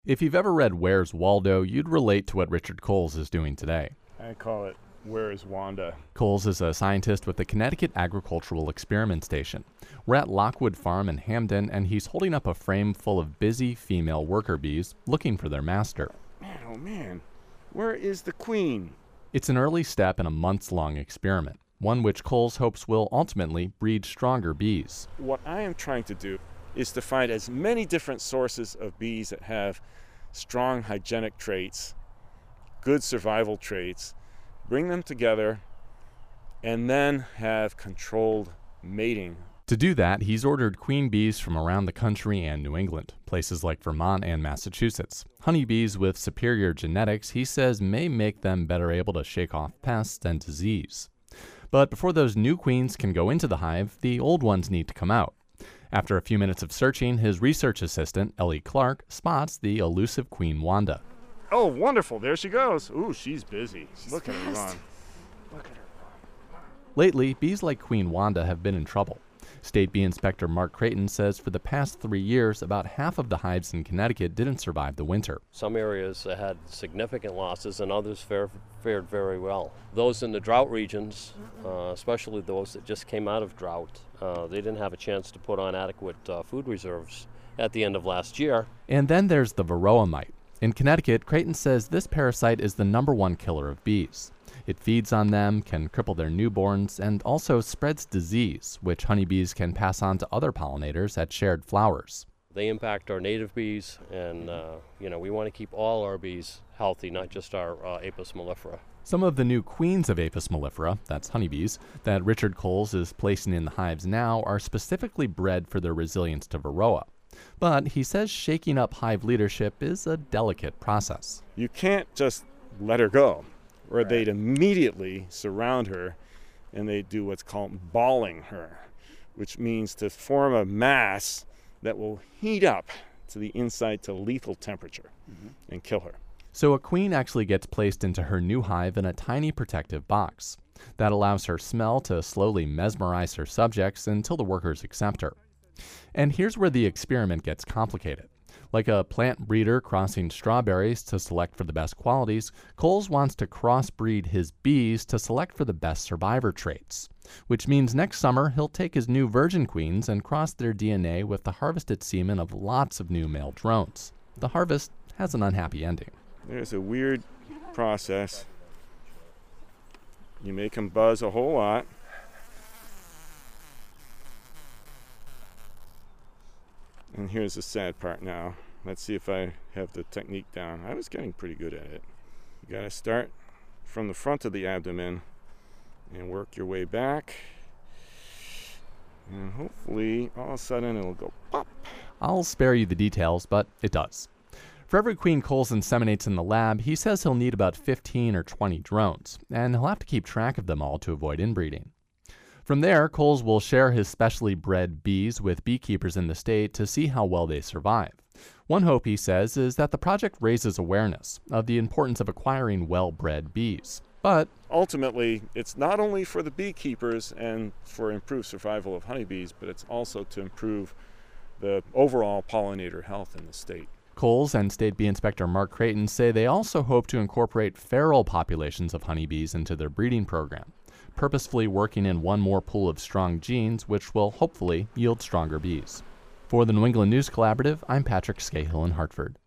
If you've ever read Where's Waldo, you'd relate to what Richard Coles is doing today. I call it Where's Wanda? Coles is a scientist with the Connecticut Agricultural Experiment Station. We're at Lockwood Farm in Hamden, and he's holding up a frame full of busy female worker bees looking for their master. Man, oh man, where is the queen? It's an early step in a months-long experiment, one which Coles hopes will ultimately breed stronger bees. What I am trying to do is to find as many different sources of bees that have strong hygienic traits, good survival traits, bring them together, and then have controlled mating. To do that, he's ordered queen bees from around the country and New England, places like Vermont and Massachusetts. Honeybees with superior genetics, he says, may make them better able to shake off pests and disease. But before those new queens can go into the hive, the old ones need to come out. After a few minutes of searching, his research assistant, Ellie Clark, spots the elusive Queen Wanda. Oh, wonderful. There she goes. Ooh, she's busy. Look at her run. Look at her run. Lately, bees like Queen Wanda have been in trouble. State Bee Inspector Mark Creighton says for the past 3 years, about half of the hives in Connecticut didn't survive the winter. Some areas had significant losses and others fared very well. Those in the drought regions, especially those that just came out of drought, they didn't have a chance to put on adequate food reserves at the end of last year. And then there's the varroa mite. In Connecticut, Creighton says this parasite is the #1 killer of bees. It feeds on them, can cripple their newborns, and also spreads disease, which honeybees can pass on to other pollinators at shared flowers. They impact our native bees, and we want to keep all our bees healthy, not just our Apis mellifera. Some of the new queens of Apis mellifera, that's honeybees, that Richard Coles is placing in the hives now are specifically bred for their resilience to varroa. But he says shaking up hive leadership is a delicate process. You can't just let her go, or Right. they'd immediately surround her and they do what's called balling her, which means to form a mass that will heat up to the inside to lethal temperature and kill her. So a queen actually gets placed into her new hive in a tiny protective box. That allows her smell to slowly mesmerize her subjects until the workers accept her. And here's where the experiment gets complicated. Like a plant breeder crossing strawberries to select for the best qualities, Coles wants to crossbreed his bees to select for the best survivor traits. Which means next summer he'll take his new virgin queens and cross their DNA with the harvested semen of lots of new male drones. The harvest has an unhappy ending. There's a weird process. You make them buzz a whole lot. And here's the sad part now. Let's see if I have the technique down. I was getting pretty good at it. You gotta start from the front of the abdomen and work your way back. And hopefully, all of a sudden, it'll go pop. I'll spare you the details, but it does. For every queen Coles inseminates in the lab, he says he'll need about 15 or 20 drones, and he'll have to keep track of them all to avoid inbreeding. From there, Coles will share his specially bred bees with beekeepers in the state to see how well they survive. One hope, he says, is that the project raises awareness of the importance of acquiring well-bred bees. But Ultimately, it's not only for the beekeepers and for improved survival of honeybees, but it's also to improve the overall pollinator health in the state. Coles and State Bee Inspector Mark Creighton say they also hope to incorporate feral populations of honeybees into their breeding program, purposefully working in one more pool of strong genes, which will hopefully yield stronger bees. For the New England News Collaborative, I'm Patrick Scahill in Hartford.